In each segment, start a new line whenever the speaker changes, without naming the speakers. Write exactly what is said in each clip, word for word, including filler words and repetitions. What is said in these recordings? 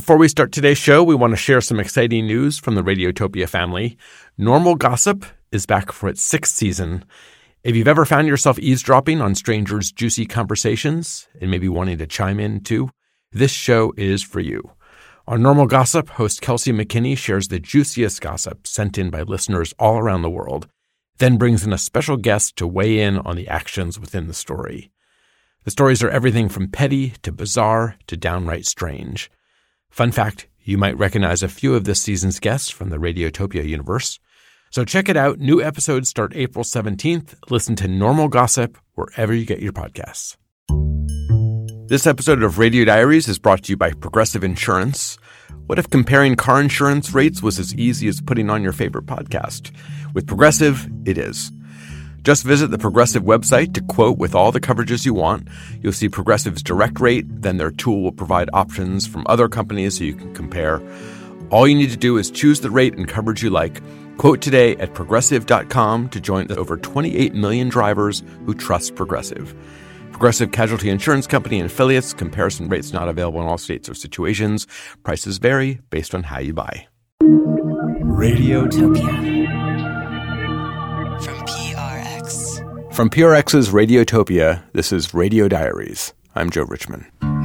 Before we start today's show, we want to share some exciting news from the Radiotopia family. Normal Gossip is back for its sixth season. If you've ever found yourself eavesdropping on strangers' juicy conversations and maybe wanting to chime in too, this show is for you. On Normal Gossip, host Kelsey McKinney shares the juiciest gossip sent in by listeners all around the world, then brings in a special guest to weigh in on the actions within the story. The stories are everything from petty to bizarre to downright strange. Fun fact, you might recognize a few of this season's guests from the Radiotopia universe. So check it out. New episodes start April seventeenth. Listen to Normal Gossip wherever you get your podcasts. This episode of Radio Diaries is brought to you by Progressive Insurance. What if comparing car insurance rates was as easy as putting on your favorite podcast? With Progressive, it is. Just visit the Progressive website to quote with all the coverages you want. You'll see Progressive's direct rate, then their tool will provide options from other companies so you can compare. All you need to do is choose the rate and coverage you like. Quote today at progressive dot com to join the over twenty-eight million drivers who trust Progressive. Progressive Casualty Insurance Company and affiliates. Comparison rates not available in all states or situations. Prices vary based on how you buy. Radiotopia. From P R X. From P R X's Radiotopia, this is Radio Diaries. I'm Joe Richman.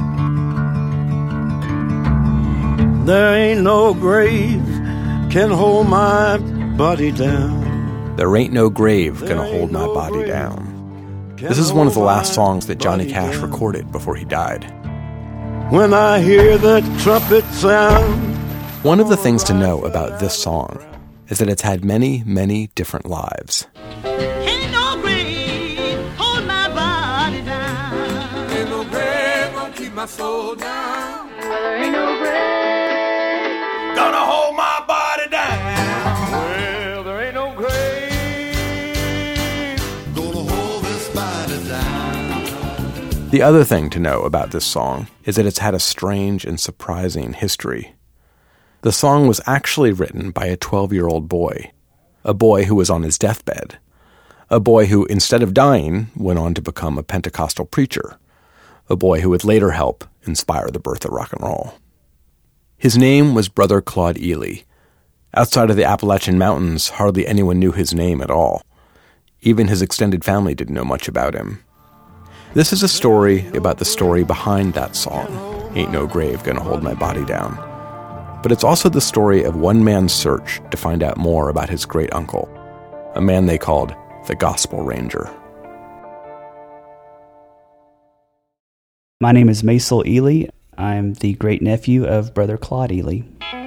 There ain't no grave can hold my body down.
There ain't no grave gonna hold my body down. This is one of the last songs that Johnny Cash recorded before he died.
When I hear the trumpet sound.
One of the things to know about this song is that it's had many, many different lives.
Ain't no grave hold my body down.
Ain't no grave gonna keep my soul down.
There ain't no grave
gonna hold my body down.
Well, there ain't no grave
gonna hold this body down.
The other thing to know about this song is that it's had a strange and surprising history. The song was actually written by a twelve-year-old boy, a boy who was on his deathbed, a boy who, instead of dying, went on to become a Pentecostal preacher, a boy who would later help inspire the birth of rock and roll. His name was Brother Claude Ely. Outside of the Appalachian Mountains, hardly anyone knew his name at all. Even his extended family didn't know much about him. This is a story about the story behind that song, Ain't No Grave Gonna Hold My Body Down. But it's also the story of one man's search to find out more about his great uncle, a man they called the Gospel Ranger.
My name is Maisel Ely. I'm the great-nephew of Brother Claude Ely.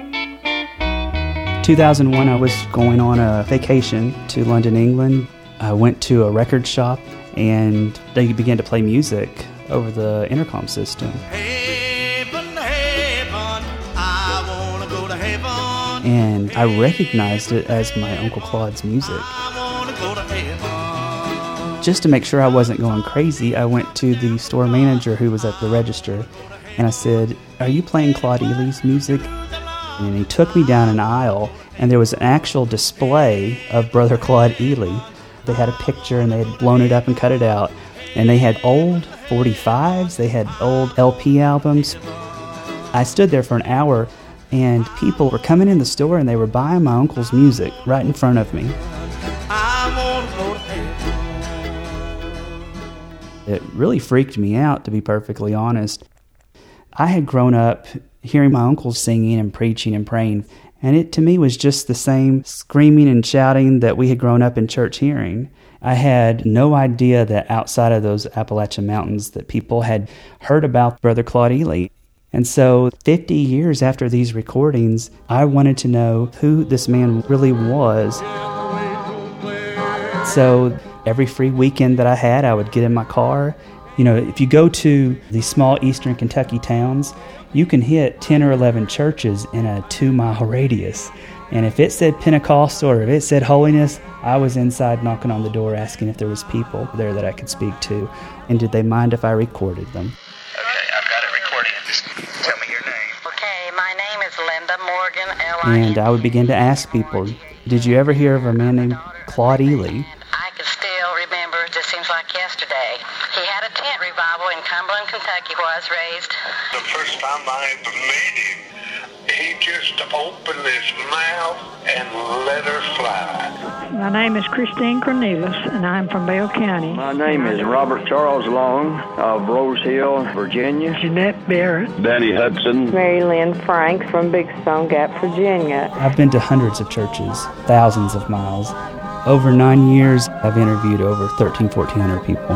two thousand one, I was going on a vacation to London, England. I went to a record shop, and they began to play music over the intercom system.
Heaven, heaven, I wanna go to heaven.
And I recognized it as my Uncle Claude's music.
I wanna go to heaven.
Just to make sure I wasn't going crazy, I went to the store manager who was at the register, and I said, "Are you playing Claude Ely's music?" And he took me down an aisle, and there was an actual display of Brother Claude Ely. They had a picture, and they had blown it up and cut it out. And they had old forty-fives, they had old L P albums. I stood there for an hour, and people were coming in the store, and they were buying my uncle's music right in front of me.
I wanna go to heaven.
It really freaked me out, to be perfectly honest. I had grown up hearing my uncles singing and preaching and praying, and it to me was just the same screaming and shouting that we had grown up in church hearing. I had no idea that outside of those Appalachian Mountains that people had heard about Brother Claude Ely. And so fifty years after these recordings, I wanted to know who this man really was. So every free weekend that I had, I would get in my car. You know, if you go to these small eastern Kentucky towns, you can hit ten or eleven churches in a two-mile radius. And if it said Pentecostal or if it said Holiness, I was inside knocking on the door asking if there was people there that I could speak to. And did they mind if I recorded them?
Okay, I've got it recording. Just tell me your name.
Okay, my name is Linda Morgan, L I N D.
And I would begin to ask people, did you ever hear of a man named Claude Ely?
I can still remember, it just seems like yesterday. He had a tent revival in Cumberland, Kentucky, where I was raised.
The first time I met him,
open his mouth and let her fly.
My name is Christine Cornelis, and I'm from Bell County.
My name is Robert Charles Long of Rose Hill, Virginia.
Jeanette Barrett.
Danny Hudson.
Mary Lynn Frank from Big Stone Gap, Virginia.
I've been to hundreds of churches, thousands of miles. Over nine years, I've interviewed over thirteen, fourteen hundred people.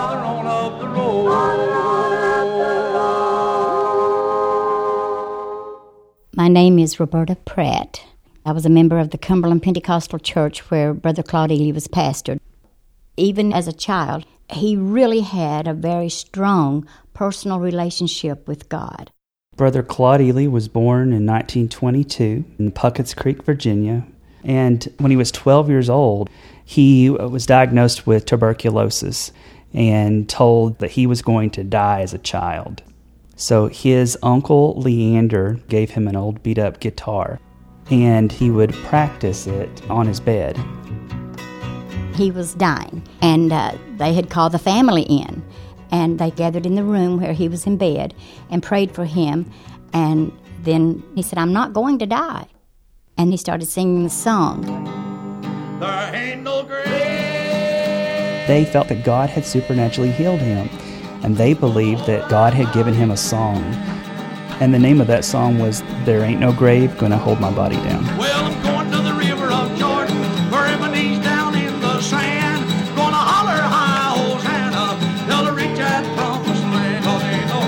My name is Roberta Pratt. I was a member of the Cumberland Pentecostal Church where Brother Claude Ely was pastor. Even as a child, he really had a very strong personal relationship with God.
Brother Claude Ely was born in nineteen twenty-two in Puckett's Creek, Virginia. And when he was twelve years old, he was diagnosed with tuberculosis and told that he was going to die as a child. So his uncle Leander gave him an old beat-up guitar, and he would practice it on his bed.
He was dying, and uh, they had called the family in, and they gathered in the room where he was in bed and prayed for him, and then he said, "I'm not going to die." And he started singing the song.
There ain't no grave.
They felt that God had supernaturally healed him, and they believed that God had given him a song. And the name of that song was There Ain't No Grave Gonna Hold My Body Down.
Well, I'm going to the river of Jordan, bury my knees down in the sand, gonna holler high Hosanna, till I reach that promised land. Oh, there ain't no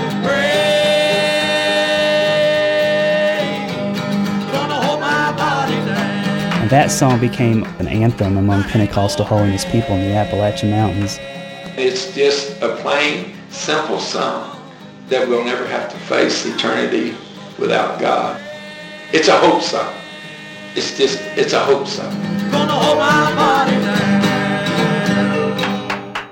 grave gonna hold my body down.
And that song became an anthem among Pentecostal holiness people in the Appalachian Mountains.
It's just a plain, simple song that we'll never have to face eternity without God. It's a hope song. It's just, it's a hope song.
Gonna hold my body down.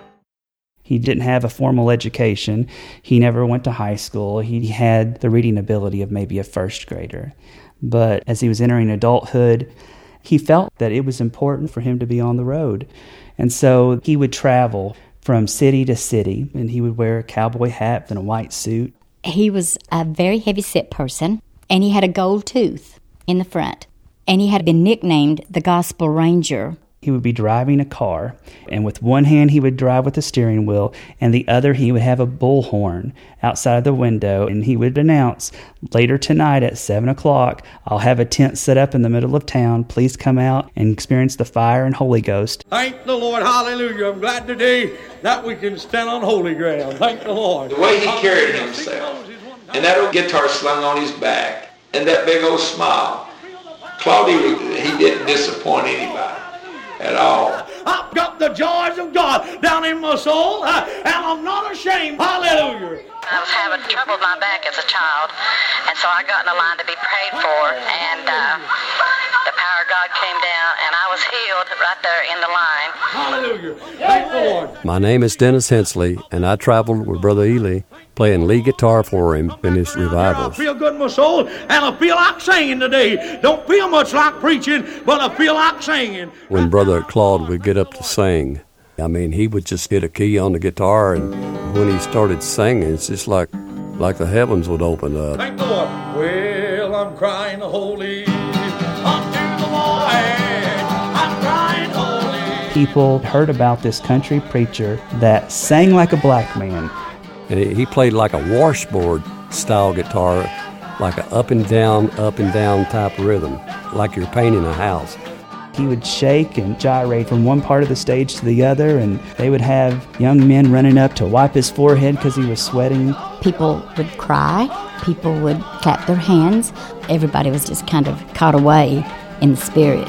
He didn't have a formal education. He never went to high school. He had the reading ability of maybe a first grader. But as he was entering adulthood, he felt that it was important for him to be on the road. And so he would travel from city to city, and he would wear a cowboy hat and a white suit.
He was a very heavy-set person, and he had a gold tooth in the front. And he had been nicknamed the Gospel Ranger.
He would be driving a car, and with one hand he would drive with the steering wheel, and the other he would have a bullhorn outside the window, and he would announce, "Later tonight at seven o'clock, I'll have a tent set up in the middle of town. Please come out and experience the fire and Holy Ghost."
Thank the Lord, hallelujah. I'm glad today that we can stand on holy ground. Thank the Lord.
The way he carried himself, and that old guitar slung on his back, and that big old smile. Claude, he didn't disappoint anybody at all.
I've got the joys of God down in my soul, uh, and I'm not ashamed. Hallelujah.
I was having trouble with my back as a child, and so I got in a line to be prayed for, and uh, the power of God came down, and I was healed right there in the line.
Hallelujah. Thank the Lord.
My name is Dennis Hensley, and I traveled with Brother Ely, playing lead guitar for him in his revivals.
I feel good in my soul, and I feel like singing today. Don't feel much like preaching, but I feel like singing.
When Brother Claude would get up to sing, I mean, he would just hit a key on the guitar, and when he started singing, it's just like like the heavens would open up.
Thank the Lord. Well, I'm crying holy unto the Lord. I'm crying holy.
People heard about this country preacher that sang like a black man.
And he played like a washboard-style guitar, like an up and down, up and down type rhythm, like you're painting a house.
He would shake and gyrate from one part of the stage to the other, and they would have young men running up to wipe his forehead because he was sweating.
People would cry. People would clap their hands. Everybody was just kind of caught away in the spirit.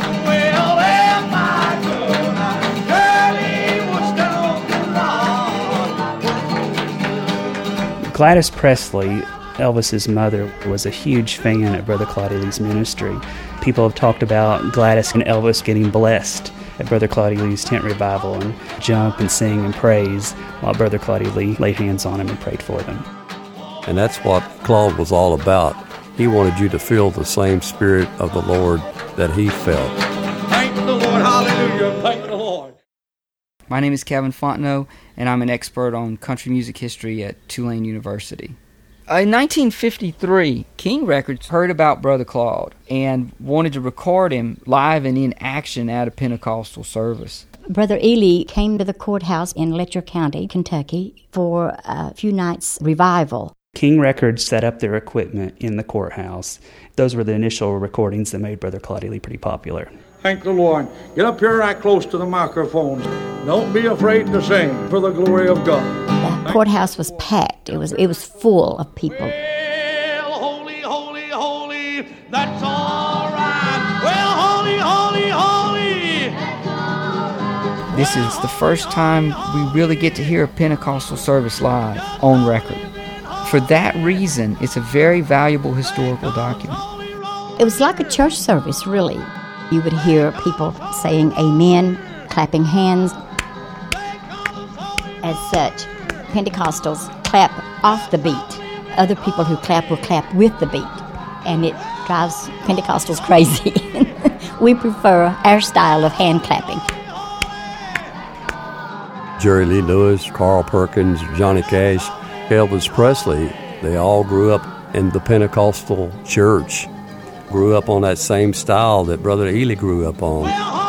Gladys Presley, Elvis's mother, was a huge fan of Brother Claude Ely's ministry. People have talked about Gladys and Elvis getting blessed at Brother Claude Ely's tent revival and jump and sing and praise while Brother Claude Ely laid hands on them and prayed for them.
And that's what Claude was all about. He wanted you to feel the same spirit of the Lord that he felt.
Thank the Lord, hallelujah, thank the Lord.
My name is Kevin Fontenot, and I'm an expert on country music history at Tulane University.
In nineteen fifty-three, King Records heard about Brother Claude and wanted to record him live and in action at a Pentecostal service.
Brother Ely came to the courthouse in Letcher County, Kentucky, for a few nights' revival.
King Records set up their equipment in the courthouse. Those were the initial recordings that made Brother Claude Ely pretty popular.
Thank the Lord. Get up here right close to the microphones. Don't be afraid to sing for the glory of God.
The courthouse was packed. It was it was full of people.
Well, holy, holy, holy, that's all right. Well, holy, holy, holy.
This is the first time we really get to hear a Pentecostal service live on record. For that reason, it's a very valuable historical document.
It was like a church service, really. You would hear people saying amen, clapping hands. As such, Pentecostals clap off the beat. Other people who clap will clap with the beat. And it drives Pentecostals crazy. We prefer our style of hand clapping.
Jerry Lee Lewis, Carl Perkins, Johnny Cash, Elvis Presley, they all grew up in the Pentecostal church. Grew up on that same style that Brother Ely grew up on.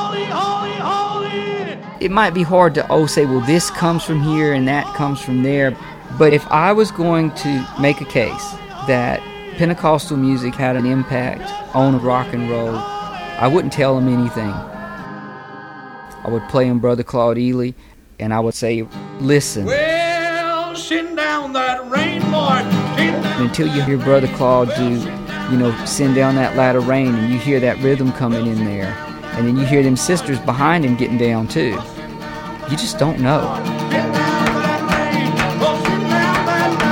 It might be hard to oh say, well, this comes from here and that comes from there. But if I was going to make a case that Pentecostal music had an impact on rock and roll, I wouldn't tell them anything. I would play them Brother Claude Ely, and I would say, listen.
Well, send down that rain, Lord. Send down.
Until you hear Brother Claude do, you know, send down that latter rain, and you hear that rhythm coming in there, and then you hear them sisters behind him getting down too. You just don't know.
Send down that rain. Oh, send down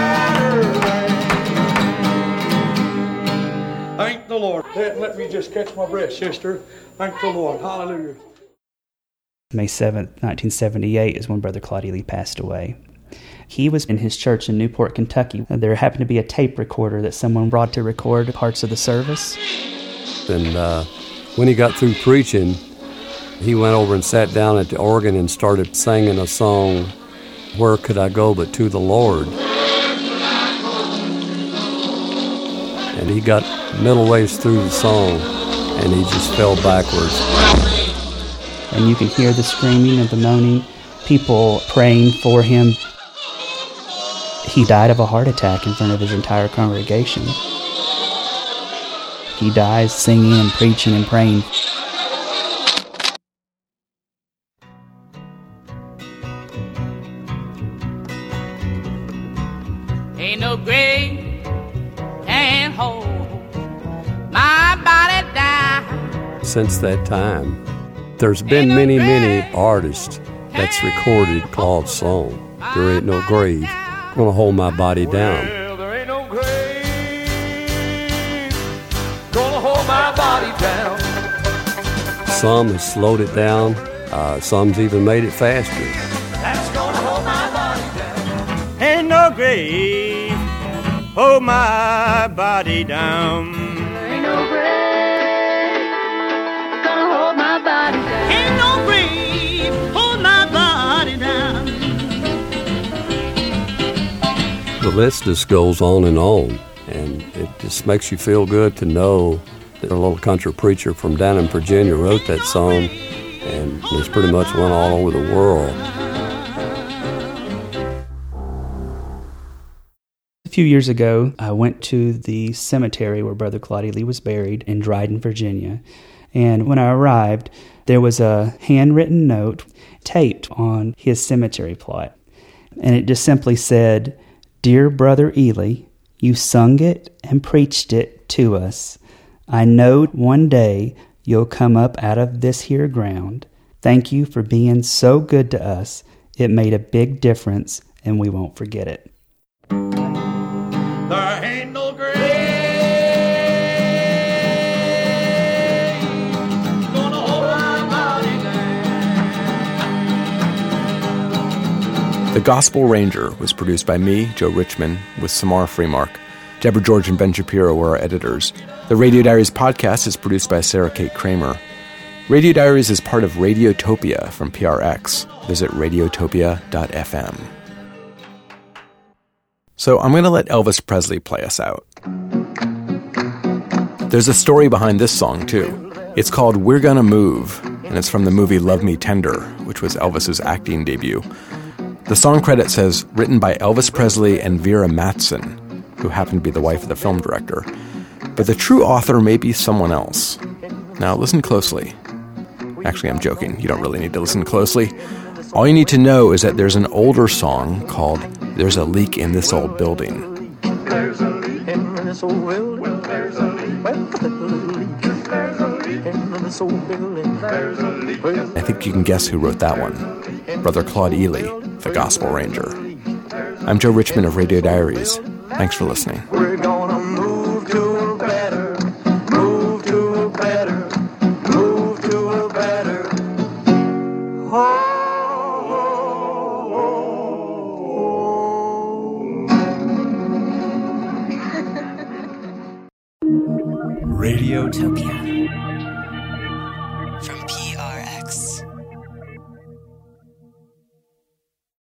that latter rain. Thank the Lord. Let, let me just catch my breath, sister. Thank the Lord. Hallelujah.
May seventh, nineteen seventy-eight is when Brother Claude Ely passed away. He was in his church in Newport, Kentucky. There happened to be a tape recorder that someone brought to record parts of the service.
And uh, when he got through preaching, he went over and sat down at the organ and started singing a song, Where Could I Go But to the Lord? And he got middle ways through the song, and he just fell backwards.
And you can hear the screaming and the moaning, people praying for him. He died of a heart attack in front of his entire congregation. He dies singing and preaching and praying.
Ain't no grave can hold my body down.
Since that time, there's been many, many artists that's recorded Claude's song. There ain't no grave gonna hold my body down.
Well, there ain't no grave gonna hold my body down.
Some has slowed it down. Uh, some's even made it faster.
That's gonna hold my body down.
Ain't no grave hold my body down.
Ain't no grave gonna hold my body down. Ain't no grave hold my body down.
The list just goes on and on, and it just makes you feel good to know that a little country preacher from down in Virginia wrote that song, and it's pretty much went all over the world.
A few years ago, I went to the cemetery where Brother Claude Ely was buried in Dryden, Virginia. And when I arrived, there was a handwritten note taped on his cemetery plot. And it just simply said, "Dear Brother Ely, you sung it and preached it to us. I know one day you'll come up out of this here ground. Thank you for being so good to us. It made a big difference, and we won't forget it."
There ain't no grave gonna hold my body down.
The Gospel Ranger was produced by me, Joe Richman, with Samara Freemark. Deborah George and Ben Shapiro were our editors. The Radio Diaries podcast is produced by Sarah Kate Kramer. Radio Diaries is part of Radiotopia from P R X. Visit radiotopia dot f m. So I'm going to let Elvis Presley play us out. There's a story behind this song, too. It's called We're Gonna Move, and it's from the movie Love Me Tender, which was Elvis's acting debut. The song credit says, written by Elvis Presley and Vera Mattson, who happened to be the wife of the film director. But the true author may be someone else. Now, listen closely. Actually, I'm joking. You don't really need to listen closely. All you need to know is that there's an older song called There's a Leak in This Old Building.
There's a leak in this old building. There's a leak. There's a leak in this old building. There's a leak.
I think you can guess who wrote that one. Brother Claude Ely, the Gospel Ranger. I'm Joe Richmond of Radio Diaries. Thanks for listening.
We're gonna move to a better, move to a better, move to a better.
Radiotopia from P R X.